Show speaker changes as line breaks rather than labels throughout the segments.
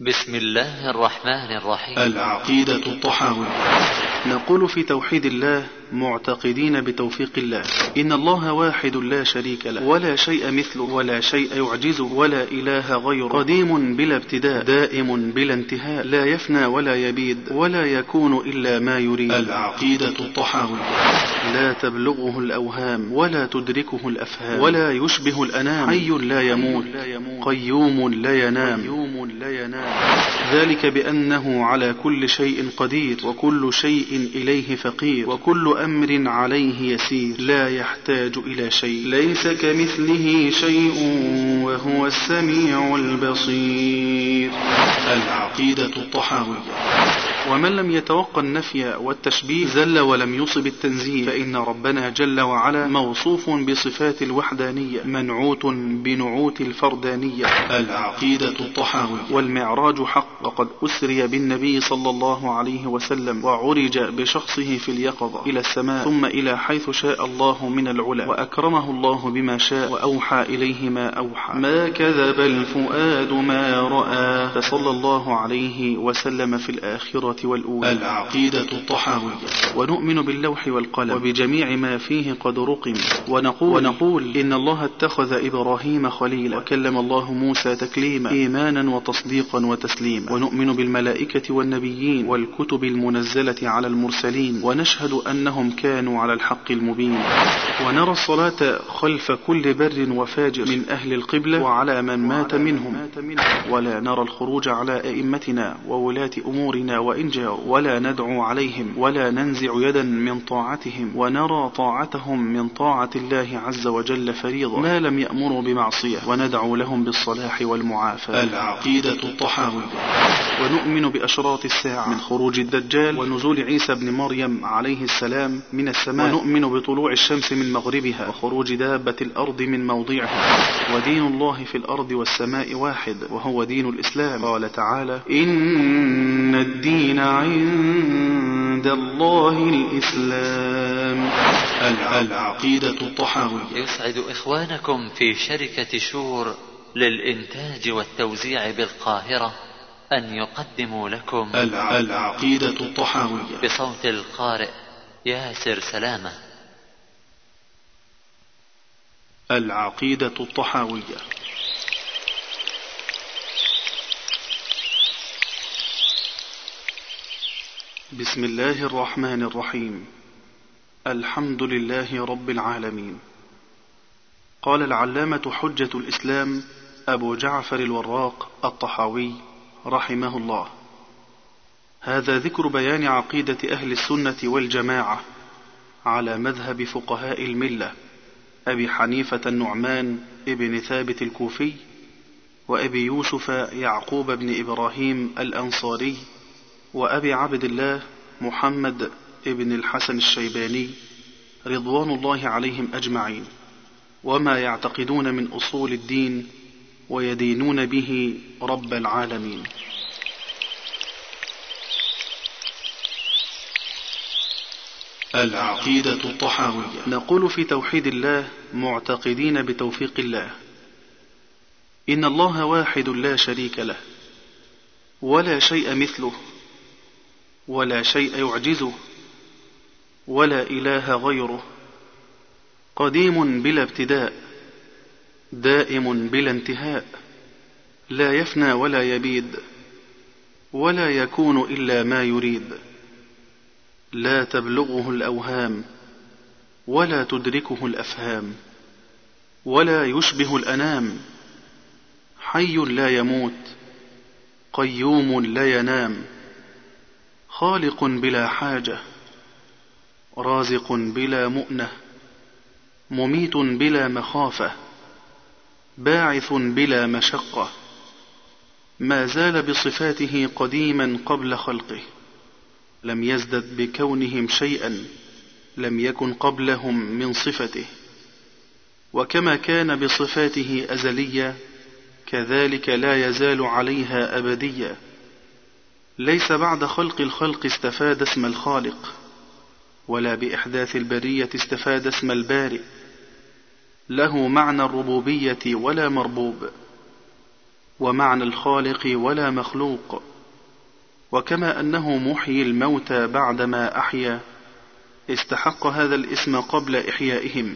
بسم الله الرحمن الرحيم.
العقيدة الطحاوية. نقول في توحيد الله معتقدين بتوفيق الله: إن الله واحد لا شريك له، ولا شيء مثله، ولا شيء يعجزه، ولا إله غيره، قديم بلا ابتداء، دائم بلا انتهاء، لا يفنى ولا يبيد، ولا يكون إلا ما يريد. العقيدة الطحاوية. لا تبلغه الأوهام، ولا تدركه الأفهام، ولا يشبه الأنام، حي لا يموت، قيوم لا ينام. ذلك بأنه على كل شيء قدير، وكل شيء إليه فقير، وكل أمر عليه يسير، لا يحتاج إلى شيء، ليس كمثله شيء وهو السميع البصير. العقيدة الطحاوية. ومن لم يتوقع النفي والتشبيه زل ولم يصب التنزيه، فإن ربنا جل وعلا موصوف بصفات الوحدانية، منعوت بنعوت الفردانية. العقيدة الطحاوية. والمعراج حق، وقد أسري بالنبي صلى الله عليه وسلم وعرج بشخصه في اليقظة إلى السماء، ثم إلى حيث شاء الله من العلا، وأكرمه الله بما شاء وأوحى إليه ما أوحى. ما كذب الفؤاد ما رأى، فصلى الله عليه وسلم في الآخرة والأولى. العقيدة الطحاوية. ونؤمن باللوح والقلم وبجميع ما فيه قد رقم، ونقول إن الله اتخذ إبراهيم خليلا، وكلم الله موسى تكليما، إيمانا وتصديقا وتسليما. ونؤمن بالملائكة والنبيين والكتب المنزلة على المرسلين، ونشهد أنهم كانوا على الحق المبين. ونرى الصلاة خلف كل بر وفاجر من أهل القبلة وعلى من مات منهم، ولا نرى الخروج على أئمتنا وولاة أمورنا وإن جاروا، ولا ندعو عليهم، ولا ننزع يدا من طاعتهم، ونرى طاعتهم من طاعة الله عز وجل فريضة ما لم يأمروا بمعصية، وندعو لهم بالصلاح والمعافاة. العقيدة الطحاوية. ونؤمن بأشراط الساعة، من خروج الدجال ونزول عيسى بن مريم عليه السلام من السماء، ونؤمن بطلوع الشمس من مغربها وخروج دابة الأرض من موضعها. ودين الله في الأرض والسماء واحد، وهو دين الإسلام. قال تعالى: إن الدين عند الله الإسلام. العقيدة الطحاوية.
يسعد إخوانكم في شركة شور للإنتاج والتوزيع بالقاهرة أن يقدموا لكم
العقيدة الطحاوية
بصوت القارئ ياسر سلامة.
العقيدة الطحاوية. بسم الله الرحمن الرحيم. الحمد لله رب العالمين. قال العلامة حجة الإسلام أبو جعفر الوراق الطحاوي رحمه الله: هذا ذكر بيان عقيدة أهل السنة والجماعة على مذهب فقهاء الملة أبي حنيفة النعمان ابن ثابت الكوفي، وأبي يوسف يعقوب بن إبراهيم الأنصاري، وأبي عبد الله محمد ابن الحسن الشيباني رضوان الله عليهم أجمعين، وما يعتقدون من أصول الدين ويدينون به رب العالمين. العقيدة الطحاوية. نقول في توحيد الله معتقدين بتوفيق الله: إن الله واحد لا شريك له، ولا شيء مثله، ولا شيء يعجزه، ولا إله غيره، قديم بلا ابتداء، دائم بلا انتهاء، لا يفنى ولا يبيد، ولا يكون إلا ما يريد، لا تبلغه الأوهام، ولا تدركه الأفهام، ولا يشبه الأنام، حي لا يموت، قيوم لا ينام، خالق بلا حاجة، رازق بلا مؤنة، مميت بلا مخافة، باعث بلا مشقة، ما زال بصفاته قديما قبل خلقه، لم يزدد بكونهم شيئا لم يكن قبلهم من صفته، وكما كان بصفاته أزلية كذلك لا يزال عليها أبدية، ليس بعد خلق الخلق استفاد اسم الخالق، ولا بإحداث البرية استفاد اسم البارئ، له معنى الربوبية ولا مربوب، ومعنى الخالق ولا مخلوق. وكما أنه محيي الموتى بعدما أحيا، استحق هذا الاسم قبل إحيائهم،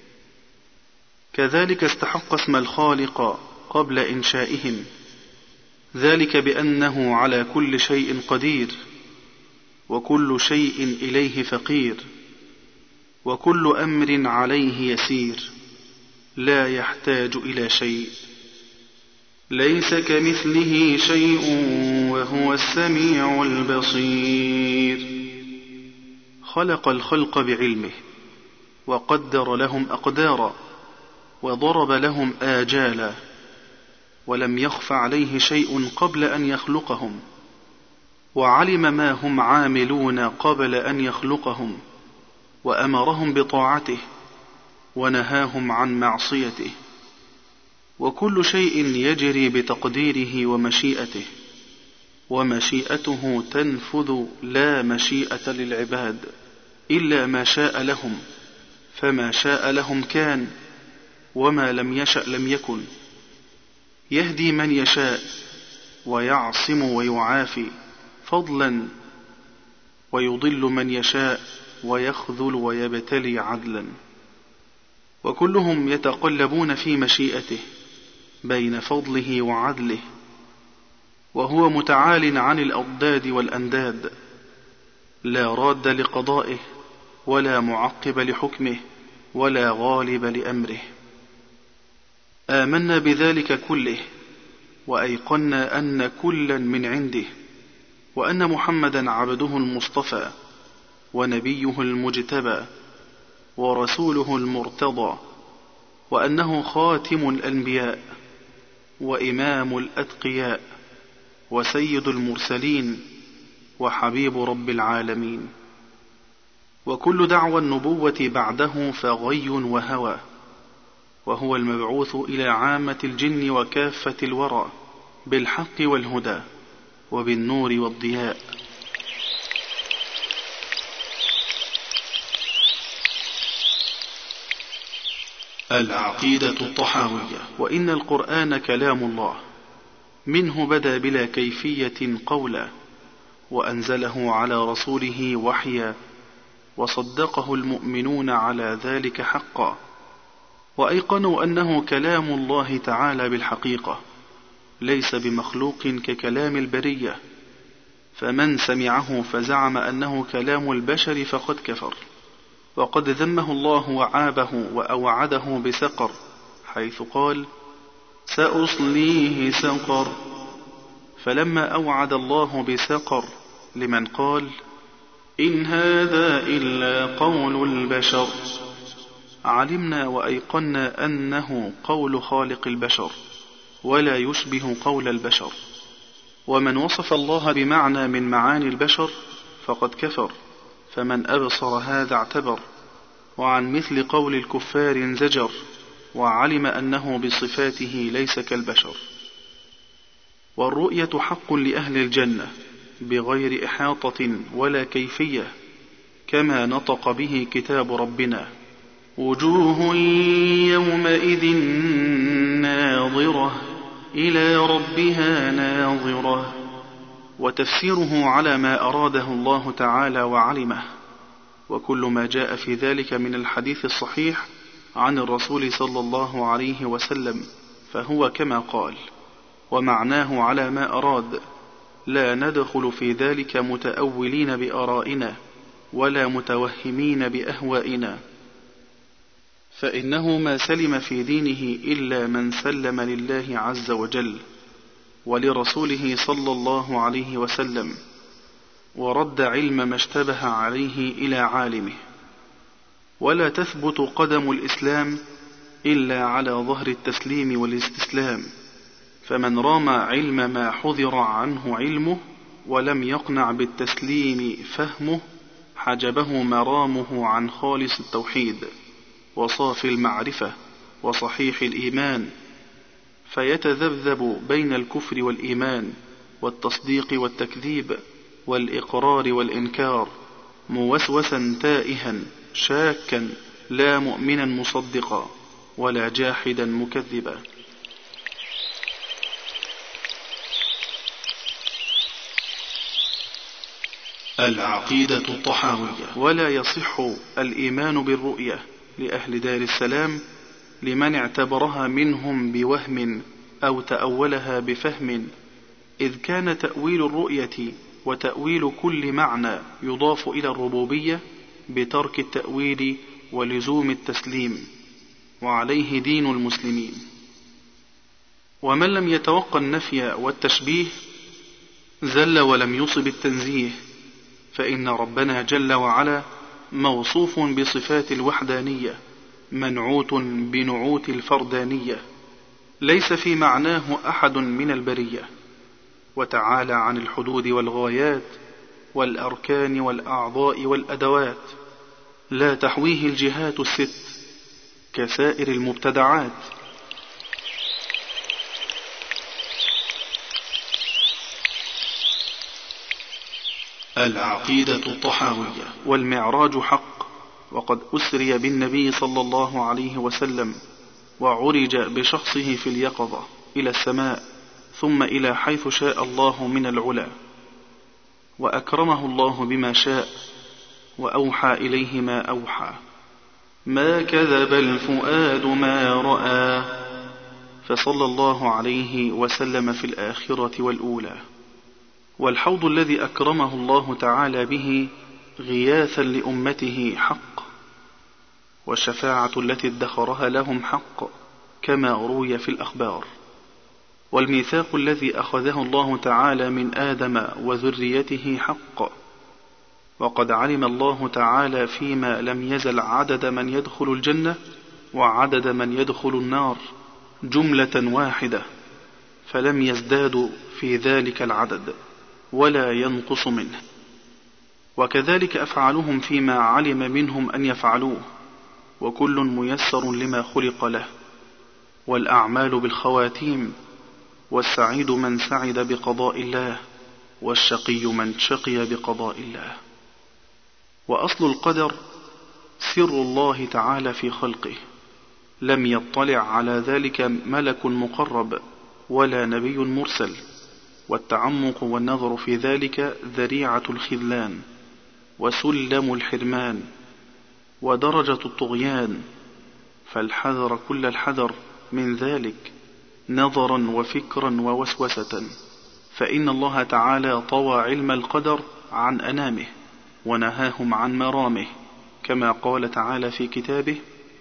كذلك استحق اسم الخالق قبل إنشائهم، ذلك بأنه على كل شيء قدير، وكل شيء إليه فقير، وكل أمر عليه يسير، لا يحتاج إلى شيء، ليس كمثله شيء وهو السميع البصير. خلق الخلق بعلمه، وقدر لهم أقدارا، وضرب لهم آجالا، ولم يخف عليه شيء قبل أن يخلقهم، وعلم ما هم عاملون قبل أن يخلقهم، وأمرهم بطاعته ونهاهم عن معصيته، وكل شيء يجري بتقديره ومشيئته، ومشيئته تنفذ لا مشيئة للعباد إلا ما شاء لهم، فما شاء لهم كان، وما لم يشأ لم يكن. يهدي من يشاء ويعصم ويعافي فضلا، ويضل من يشاء ويخذل ويبتلي عدلا. وكلهم يتقلبون في مشيئته بين فضله وعدله، وهو متعال عن الأضداد والأنداد، لا راد لقضائه ولا معقب لحكمه ولا غالب لأمره. آمنا بذلك كله، وأيقنا أن كلا من عنده، وأن محمدا عبده المصطفى ونبيه المجتبى ورسوله المرتضى، وأنه خاتم الأنبياء وإمام الأتقياء وسيد المرسلين وحبيب رب العالمين. وكل دعوى النبوة بعده فغي وهوى، وهو المبعوث إلى عامة الجن وكافة الورى بالحق والهدى وبالنور والضياء. العقيدة الطحاوية. وإن القرآن كلام الله، منه بدا بلا كيفية قولا، وأنزله على رسوله وحيا، وصدقه المؤمنون على ذلك حقا، وأيقنوا أنه كلام الله تعالى بالحقيقة، ليس بمخلوق ككلام البرية. فمن سمعه فزعم أنه كلام البشر فقد كفر، وقد ذمه الله وعابه وأوعده بسقر، حيث قال: سأصليه سقر. فلما أوعد الله بسقر لمن قال: إن هذا إلا قول البشر، علمنا وأيقنا أنه قول خالق البشر، ولا يشبه قول البشر. ومن وصف الله بمعنى من معاني البشر فقد كفر، فمن أبصر هذا اعتبر، وعن مثل قول الكفار انزجر، وعلم أنه بصفاته ليس كالبشر. والرؤية حق لأهل الجنة بغير إحاطة ولا كيفية، كما نطق به كتاب ربنا: وجوه يومئذ ناظرة إلى ربها ناظرة. وتفسيره على ما أراده الله تعالى وعلمه، وكل ما جاء في ذلك من الحديث الصحيح عن الرسول صلى الله عليه وسلم فهو كما قال، ومعناه على ما أراد، لا ندخل في ذلك متأولين بآرائنا ولا متوهمين بأهوائنا، فإنه ما سلم في دينه إلا من سلم لله عز وجل ولرسوله صلى الله عليه وسلم، ورد علم ما اشتبه عليه إلى عالمه. ولا تثبت قدم الإسلام إلا على ظهر التسليم والاستسلام، فمن رام علم ما حذر عنه علمه ولم يقنع بالتسليم فهمه، حجبه مرامه عن خالص التوحيد وصافي المعرفة وصحيح الإيمان، فيتذبذب بين الكفر والإيمان والتصديق والتكذيب والإقرار والإنكار، موسوسا تائها شاكا، لا مؤمنا مصدقا ولا جاحدا مكذبا. العقيدة الطحاوية. ولا يصح الإيمان بالرؤية لأهل دار السلام لمن اعتبرها منهم بوهم أو تأولها بفهم، إذ كان تأويل الرؤية وتأويل كل معنى يضاف إلى الربوبية بترك التأويل ولزوم التسليم، وعليه دين المسلمين. ومن لم يتوقع النفي والتشبيه زل ولم يصب التنزيه، فإن ربنا جل وعلا موصوف بصفات الوحدانية منعوت بنعوت الفردانية، ليس في معناه أحد من البرية، وتعالى عن الحدود والغايات والأركان والأعضاء والأدوات، لا تحويه الجهات الست كسائر المبتدعات. العقيدة الطحاوية. والمعراج حق، وقد أسري بالنبي صلى الله عليه وسلم وعرج بشخصه في اليقظة إلى السماء ثم إلى حيث شاء الله من العلا، وأكرمه الله بما شاء وأوحى إليه ما أوحى. ما كذب الفؤاد ما رأى، فصلى الله عليه وسلم في الآخرة والأولى. والحوض الذي أكرمه الله تعالى به غياثا لأمته حق، والشفاعة التي ادخرها لهم حق كما روي في الأخبار. والميثاق الذي أخذه الله تعالى من آدم وذريته حق، وقد علم الله تعالى فيما لم يزل عدد من يدخل الجنة وعدد من يدخل النار جملة واحدة، فلم يزدادوا في ذلك العدد ولا ينقص منه. وكذلك أفعالهم فيما علم منهم أن يفعلوه، وكل ميسر لما خلق له. والأعمال بالخواتيم، والسعيد من سعد بقضاء الله، والشقي من شقي بقضاء الله. وأصل القدر سر الله تعالى في خلقه، لم يطلع على ذلك ملك مقرب ولا نبي مرسل، والتعمق والنظر في ذلك ذريعة الخذلان وسلم الحرمان ودرجة الطغيان، فالحذر كل الحذر من ذلك نظرا وفكرا ووسوسة، فإن الله تعالى طوى علم القدر عن أنامه ونهاهم عن مرامه، كما قال تعالى في كتابه: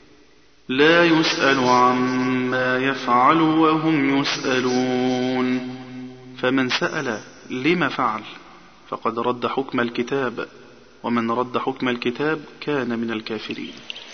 لا يسأل عما يفعل وهم يسألون. فمن سأل لما فعل فقد رد حكم الكتاب، ومن رد حكم الكتاب كان من الكافرين.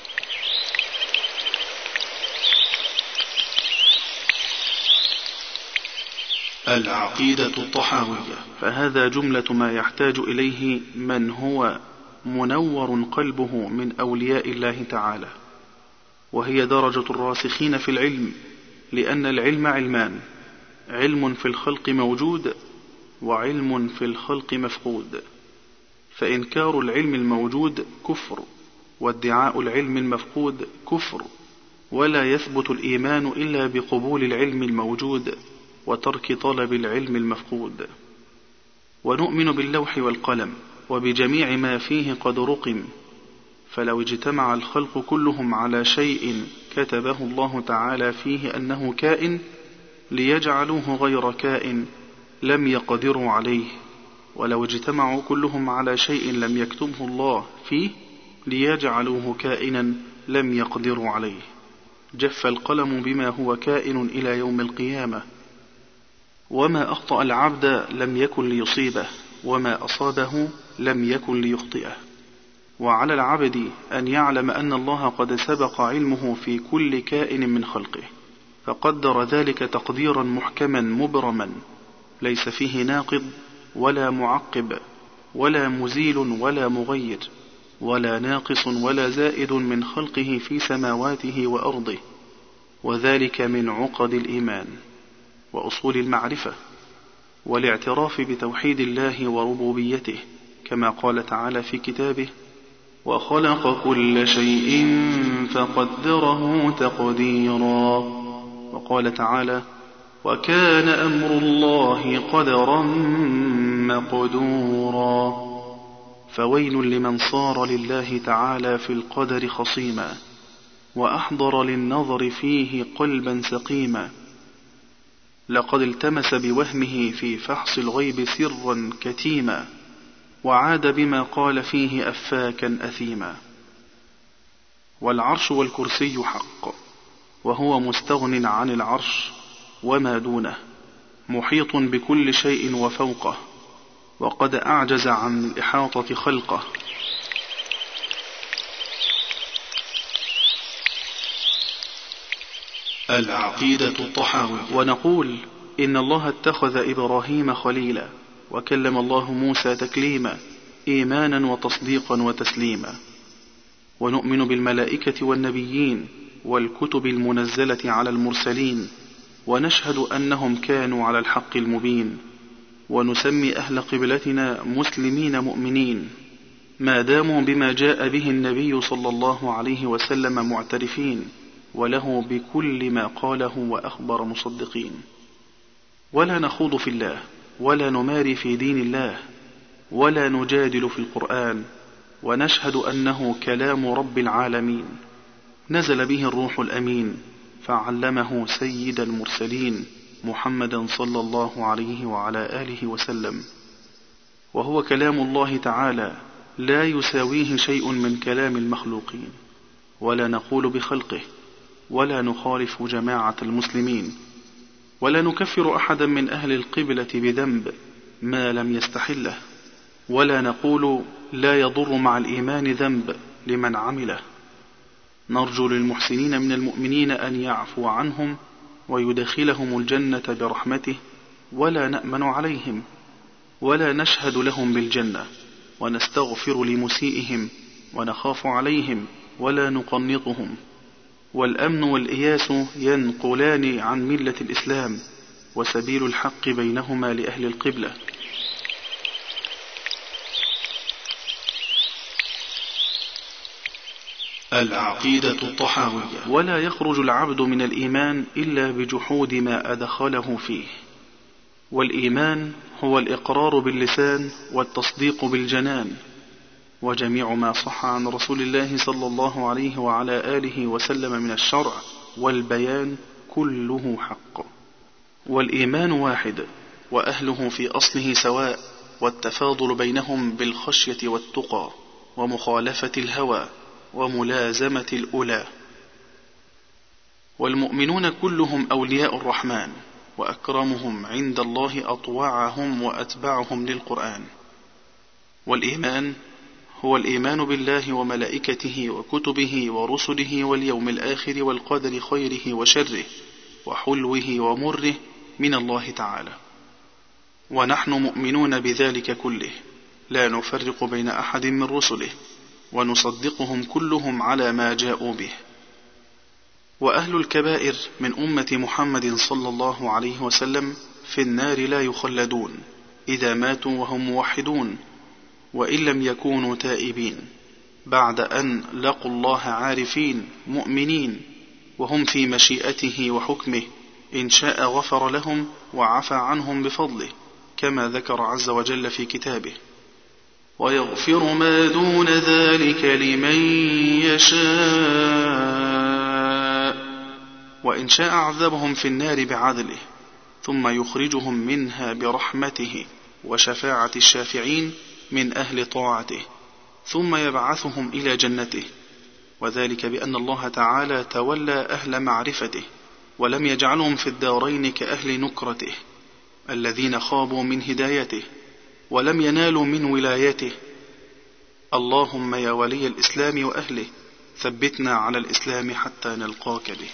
العقيدة الطحاوية. فهذا جملة ما يحتاج إليه من هو منور قلبه من أولياء الله تعالى، وهي درجة الراسخين في العلم، لأن العلم علمان: علم في الخلق موجود، وعلم في الخلق مفقود. فإنكار العلم الموجود كفر، وادعاء العلم المفقود كفر، ولا يثبت الإيمان إلا بقبول العلم الموجود وترك طلب العلم المفقود. ونؤمن باللوح والقلم وبجميع ما فيه قد رقم، فلو اجتمع الخلق كلهم على شيء كتبه الله تعالى فيه أنه كائن ليجعلوه غير كائن لم يقدروا عليه، ولو اجتمعوا كلهم على شيء لم يكتبه الله فيه ليجعلوه كائنا لم يقدروا عليه. جف القلم بما هو كائن إلى يوم القيامة، وما أخطأ العبد لم يكن ليصيبه، وما أصابه لم يكن ليخطئه. وعلى العبد أن يعلم أن الله قد سبق علمه في كل كائن من خلقه، فقدر ذلك تقديرا محكما مبرما، ليس فيه ناقض ولا معقب ولا مزيل ولا مغير ولا ناقص ولا زائد من خلقه في سماواته وأرضه، وذلك من عقد الإيمان وأصول المعرفة والاعتراف بتوحيد الله وربوبيته، كما قال تعالى في كتابه: وخلق كل شيء فقدره تقديرا. وقال تعالى: وكان أمر الله قدرا مقدورا. فويل لمن صار لله تعالى في القدر خصيما، وأحضر للنظر فيه قلبا سقيما. لقد التمس بوهمه في فحص الغيب سرا كتيما، وعاد بما قال فيه أفاكا أثيما. والعرش والكرسي حق، وهو مستغن عن العرش وما دونه، محيط بكل شيء وفوقه، وقد أعجز عن الإحاطة خلقه. العقيدة الطحاوية. ونقول إن الله اتخذ إبراهيم خليلا، وكلم الله موسى تكليما، إيمانا وتصديقا وتسليما. ونؤمن بالملائكة والنبيين والكتب المنزلة على المرسلين، ونشهد أنهم كانوا على الحق المبين. ونسمي أهل قبلتنا مسلمين مؤمنين ما داموا بما جاء به النبي صلى الله عليه وسلم معترفين، وله بكل ما قاله وأخبر مصدقين. ولا نخوض في الله، ولا نماري في دين الله، ولا نجادل في القرآن، ونشهد أنه كلام رب العالمين، نزل به الروح الأمين، فعلمه سيد المرسلين محمدا صلى الله عليه وعلى آله وسلم. وهو كلام الله تعالى، لا يساويه شيء من كلام المخلوقين، ولا نقول بخلقه، ولا نخالف جماعة المسلمين، ولا نكفر أحدا من أهل القبلة بذنب ما لم يستحله، ولا نقول لا يضر مع الإيمان ذنب لمن عمله. نرجو للمحسنين من المؤمنين أن يعفو عنهم ويدخلهم الجنة برحمته، ولا نأمن عليهم، ولا نشهد لهم بالجنة، ونستغفر لمسيئهم، ونخاف عليهم، ولا نقنطهم. والأمن والإياس ينقلان عن ملة الإسلام، وسبيل الحق بينهما لأهل القبلة. العقيدة الطحاوية. ولا يخرج العبد من الإيمان إلا بجحود ما أدخله فيه. والإيمان هو الإقرار باللسان والتصديق بالجنان، وجميع ما صح عن رسول الله صلى الله عليه وعلى آله وسلم من الشرع والبيان كله حق. والإيمان واحد، وأهله في أصله سواء، والتفاضل بينهم بالخشية والتقى، ومخالفة الهوى، وملازمة الأولى. والمؤمنون كلهم أولياء الرحمن، وأكرمهم عند الله أطوعهم وأتبعهم للقرآن. والإيمان هو الإيمان بالله وملائكته وكتبه ورسله واليوم الآخر والقدر خيره وشره وحلوه ومره من الله تعالى. ونحن مؤمنون بذلك كله، لا نفرق بين أحد من رسله، ونصدقهم كلهم على ما جاءوا به. وأهل الكبائر من أمة محمد صلى الله عليه وسلم في النار لا يخلدون إذا ماتوا وهم موحدون، وإن لم يكونوا تائبين، بعد أن لقوا الله عارفين مؤمنين، وهم في مشيئته وحكمه، إن شاء غفر لهم وعفى عنهم بفضله، كما ذكر عز وجل في كتابه: ويغفر ما دون ذلك لمن يشاء، وإن شاء عذبهم في النار بعدله، ثم يخرجهم منها برحمته وشفاعة الشافعين من أهل طاعته، ثم يبعثهم إلى جنته. وذلك بأن الله تعالى تولى أهل معرفته، ولم يجعلهم في الدارين كأهل نكرته الذين خابوا من هدايته ولم ينالوا من ولايته. اللهم يا ولي الإسلام وأهله، ثبتنا على الإسلام حتى نلقاك به.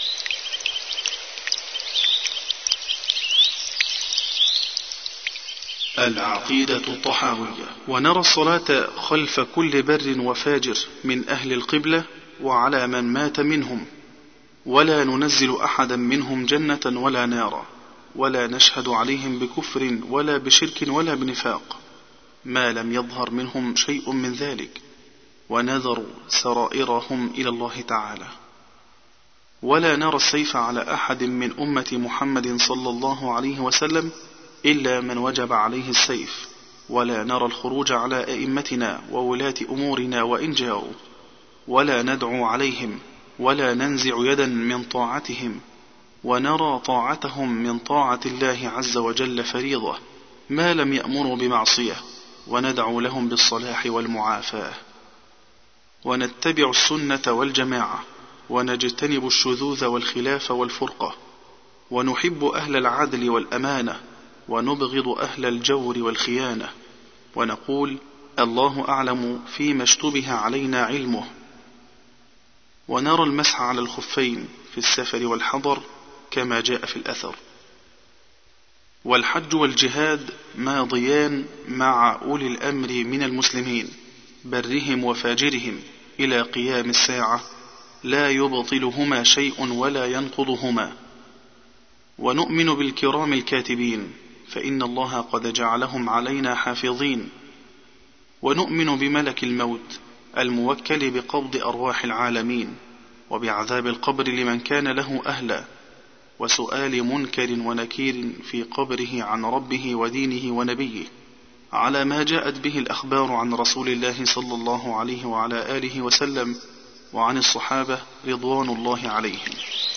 العقيدة الطحاوية. ونرى الصلاة خلف كل بر وفاجر من أهل القبلة وعلى من مات منهم، ولا ننزل أحدا منهم جنة ولا نارا، ولا نشهد عليهم بكفر ولا بشرك ولا بنفاق، ما لم يظهر منهم شيء من ذلك، ونذروا سرائرهم إلى الله تعالى. ولا نرى السيف على أحد من أمة محمد صلى الله عليه وسلم إلا من وجب عليه السيف، ولا نرى الخروج على أئمتنا وولاة أمورنا وإن جاءوا، ولا ندعو عليهم، ولا ننزع يدا من طاعتهم، ونرى طاعتهم من طاعة الله عز وجل فريضة ما لم يأمروا بمعصية، وندعو لهم بالصلاح والمعافاة، ونتبع السنة والجماعة، ونجتنب الشذوذ والخلاف والفرقة، ونحب أهل العدل والأمانة، ونبغض أهل الجور والخيانة، ونقول الله أعلم فيما اشتبه علينا علمه، ونرى المسح على الخفين في السفر والحضر كما جاء في الأثر. والحج والجهاد ماضيان مع أولي الأمر من المسلمين برهم وفاجرهم إلى قيام الساعة، لا يبطلهما شيء ولا ينقضهما. ونؤمن بالكرام الكاتبين، فإن الله قد جعلهم علينا حافظين. ونؤمن بملك الموت الموكل بقبض أرواح العالمين، وبعذاب القبر لمن كان له أهلا، وسؤال منكر ونكير في قبره عن ربه ودينه ونبيه، على ما جاءت به الأخبار عن رسول الله صلى الله عليه وعلى آله وسلم، وعن الصحابة رضوان الله عليهم.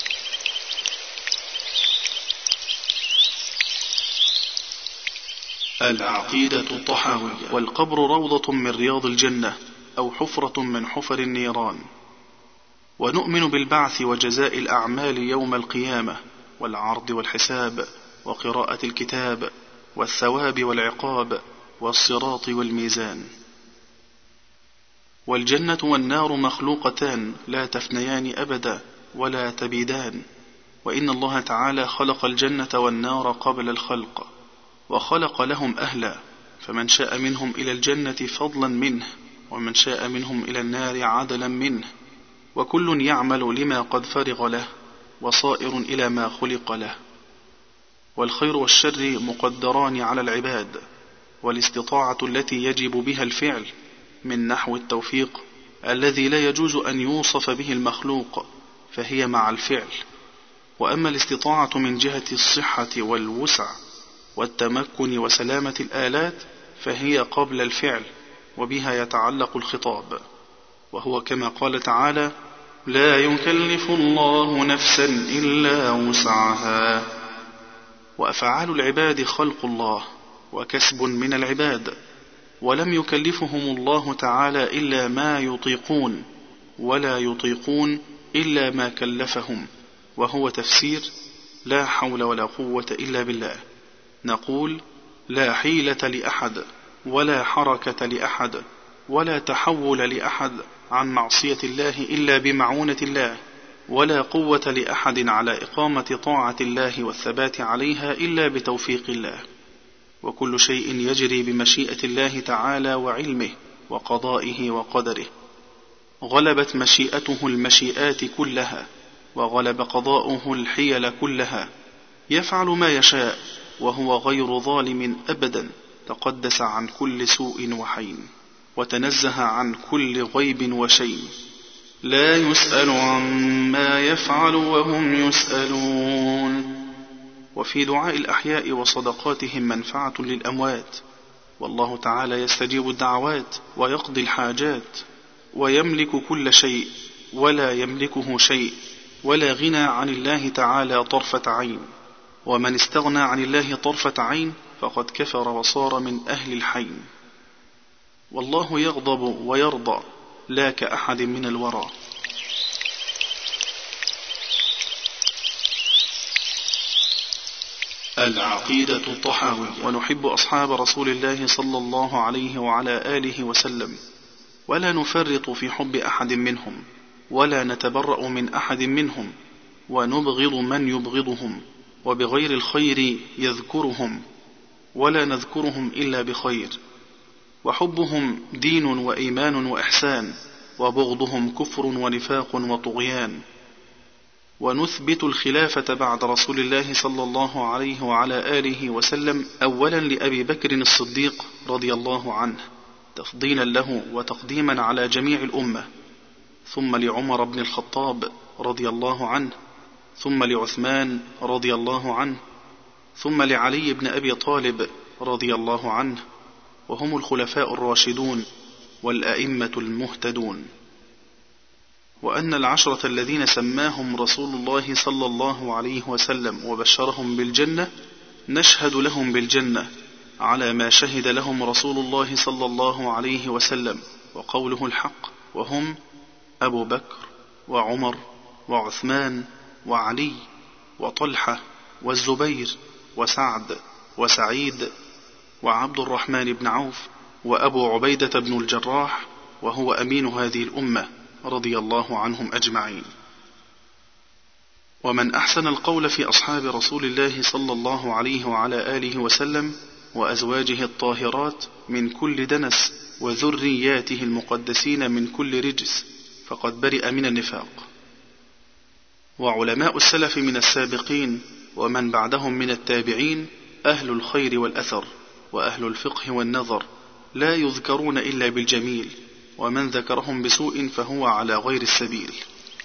العقيدة الطحاوية. والقبر روضة من رياض الجنة أو حفرة من حفر النيران. ونؤمن بالبعث وجزاء الأعمال يوم القيامة، والعرض والحساب، وقراءة الكتاب، والثواب والعقاب، والصراط والميزان. والجنة والنار مخلوقتان لا تفنيان أبدا ولا تبيدان، وإن الله تعالى خلق الجنة والنار قبل الخلق، وخلق لهم أهلا، فمن شاء منهم إلى الجنة فضلا منه، ومن شاء منهم إلى النار عدلا منه، وكل يعمل لما قد فرغ له، وصائر إلى ما خلق له. والخير والشر مقدران على العباد، والاستطاعة التي يجب بها الفعل من نحو التوفيق الذي لا يجوز أن يوصف به المخلوق فهي مع الفعل. وأما الاستطاعة من جهة الصحة والوسع والتمكن وسلامة الآلات فهي قبل الفعل، وبها يتعلق الخطاب، وهو كما قال تعالى: لا يكلف الله نفسا إلا وسعها. وأفعال العباد خلق الله وكسب من العباد، ولم يكلفهم الله تعالى إلا ما يطيقون، ولا يطيقون إلا ما كلفهم، وهو تفسير لا حول ولا قوة إلا بالله. نقول: لا حيلة لأحد، ولا حركة لأحد، ولا تحول لأحد عن معصية الله إلا بمعونة الله، ولا قوة لأحد على إقامة طاعة الله والثبات عليها إلا بتوفيق الله. وكل شيء يجري بمشيئة الله تعالى وعلمه وقضائه وقدره. غلبت مشيئته المشيئات كلها، وغلب قضاؤه الحيل كلها. يفعل ما يشاء وهو غير ظالم أبدا، تقدس عن كل سوء وحين، وتنزه عن كل غيب وشين. لا يسأل عما يفعل وهم يسألون. وفي دعاء الأحياء وصدقاتهم منفعة للأموات، والله تعالى يستجيب الدعوات ويقضي الحاجات، ويملك كل شيء ولا يملكه شيء، ولا غنى عن الله تعالى طرفة عين. ومن استغنى عن الله طرفة عين فقد كفر وصار من أهل الحين. والله يغضب ويرضى لا كأحد من الورى. العقيدة الطحاوية. ونحب أصحاب رسول الله صلى الله عليه وعلى آله وسلم، ولا نفرط في حب أحد منهم، ولا نتبرأ من أحد منهم، ونبغض من يبغضهم، وبغير الخير يذكرهم، ولا نذكرهم إلا بخير. وحبهم دين وإيمان وإحسان، وبغضهم كفر ونفاق وطغيان. ونثبت الخلافة بعد رسول الله صلى الله عليه وعلى آله وسلم أولا لأبي بكر الصديق رضي الله عنه تفضيلا له وتقديما على جميع الأمة، ثم لعمر بن الخطاب رضي الله عنه، ثم لعثمان رضي الله عنه، ثم لعلي بن أبي طالب رضي الله عنه، وهم الخلفاء الراشدون والأئمة المهتدون. وأن العشرة الذين سماهم رسول الله صلى الله عليه وسلم وبشرهم بالجنة نشهد لهم بالجنة على ما شهد لهم رسول الله صلى الله عليه وسلم وقوله الحق، وهم أبو بكر وعمر وعثمان وعلي وطلحة والزبير وسعد وسعيد وعبد الرحمن بن عوف وأبو عبيدة بن الجراح وهو أمين هذه الأمة رضي الله عنهم أجمعين. ومن أحسن القول في أصحاب رسول الله صلى الله عليه وعلى آله وسلم وأزواجه الطاهرات من كل دنس وذرياته المقدسين من كل رجس فقد برئ من النفاق. وعلماء السلف من السابقين ومن بعدهم من التابعين أهل الخير والأثر وأهل الفقه والنظر لا يذكرون إلا بالجميل، ومن ذكرهم بسوء فهو على غير السبيل.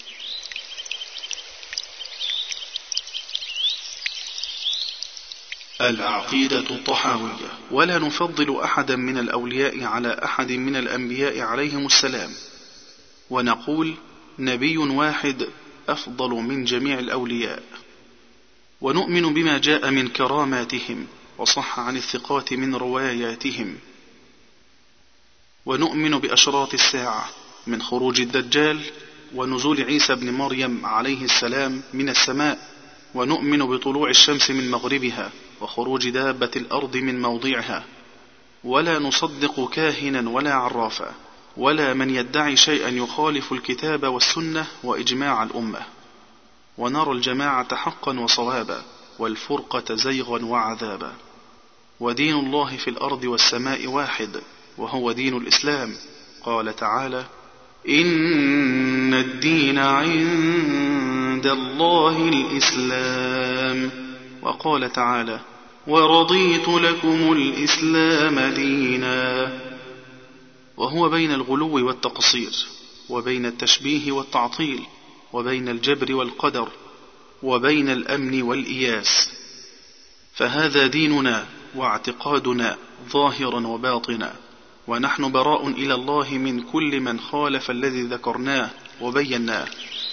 العقيدة الطحاوية. ولا نفضل أحدا من الأولياء على أحد من الأنبياء عليهم السلام، ونقول نبي واحد أفضل من جميع الأولياء، ونؤمن بما جاء من كراماتهم وصح عن الثقات من رواياتهم، ونؤمن بأشراط الساعة من خروج الدجال ونزول عيسى بن مريم عليه السلام من السماء، ونؤمن بطلوع الشمس من مغربها وخروج دابة الأرض من موضعها، ولا نصدق كاهنا ولا عرافا ولا من يدعي شيئا يخالف الكتاب والسنة وإجماع الأمة، ونرى الجماعة حقا وصوابا والفرقة زيغا وعذابا. ودين الله في الأرض والسماء واحد، وهو دين الإسلام. قال تعالى: إن الدين عند الله الإسلام. وقال تعالى: ورضيت لكم الإسلام دينا. وهو بين الغلو والتقصير، وبين التشبيه والتعطيل، وبين الجبر والقدر، وبين الأمن والإياس. فهذا ديننا واعتقادنا ظاهرا وباطنا، ونحن براء إلى الله من كل من خالف الذي ذكرناه وبيناه.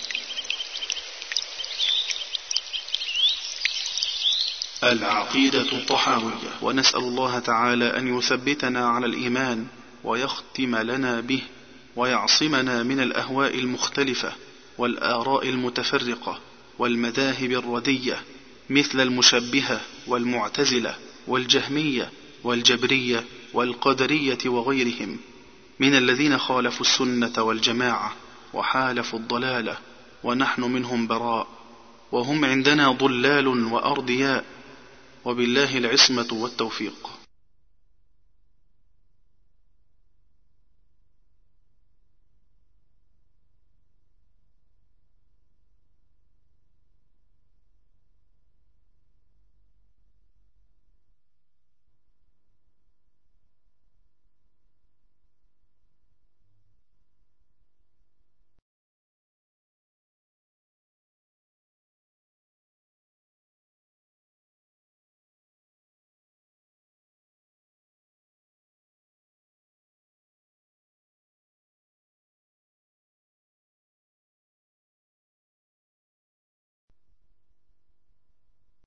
العقيدة الطحاوية. ونسأل الله تعالى أن يثبتنا على الإيمان ويختم لنا به، ويعصمنا من الأهواء المختلفة والآراء المتفرقة والمذاهب الردية مثل المشبهة والمعتزلة والجهمية والجبرية والقدرية وغيرهم من الذين خالفوا السنة والجماعة وحالفوا الضلالة، ونحن منهم براء، وهم عندنا ضلال وأردياء، وبالله العصمة والتوفيق.